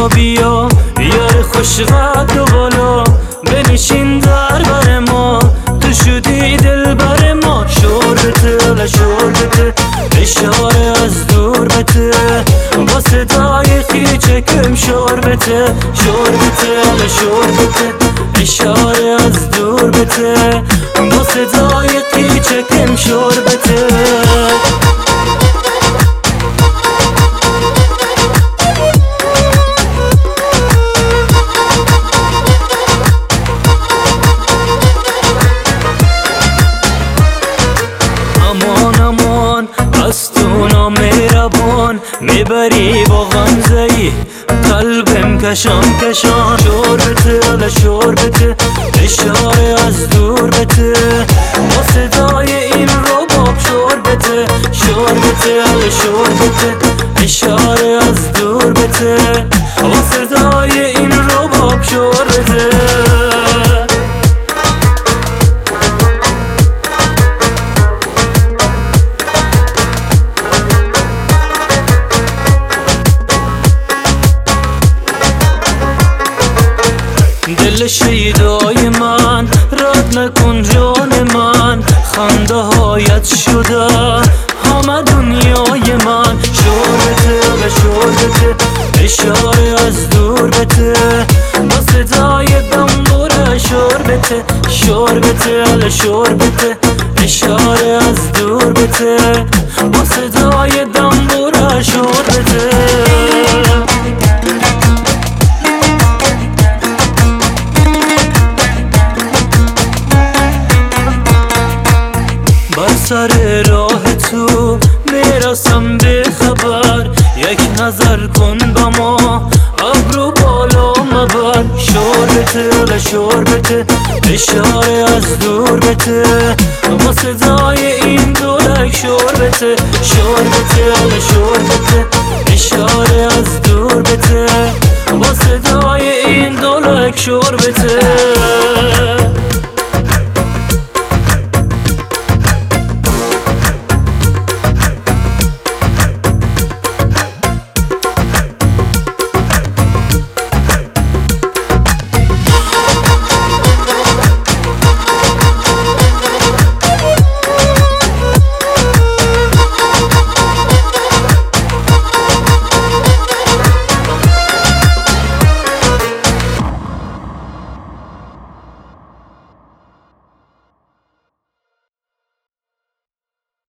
بیا یار خوشقد و بالا، بنشین در بر ما، تو شدی دل بر ما. شربته شربته اشاره از دور بته، با صدای خیچکم شربته شربته شربته اشاره از دور بته، با صدای خیچکم شربته. از تو نامهربان میبری با غمزه‌ای قلبم کشان کشان. شربته شربته اشاره از دور بته، با صدای این رباب شربته شربته شربته اشاره از دور بته، با صدای این رباب شربته. دل شیدای من رد نکن جان من، خنده هایت شده همه دنیای من. شربته شربته اشاره از دور بته، با صدای دنبوره شربته شربته شربته اشاره از دور بته، با صدای دنبوره شربته. سر راه تو میرسم به خبر، یک نظر کن با ما ابرو بالا مبر. شربته شربته اشاره از دور بته، با صدای این دولک شربته شربته شربته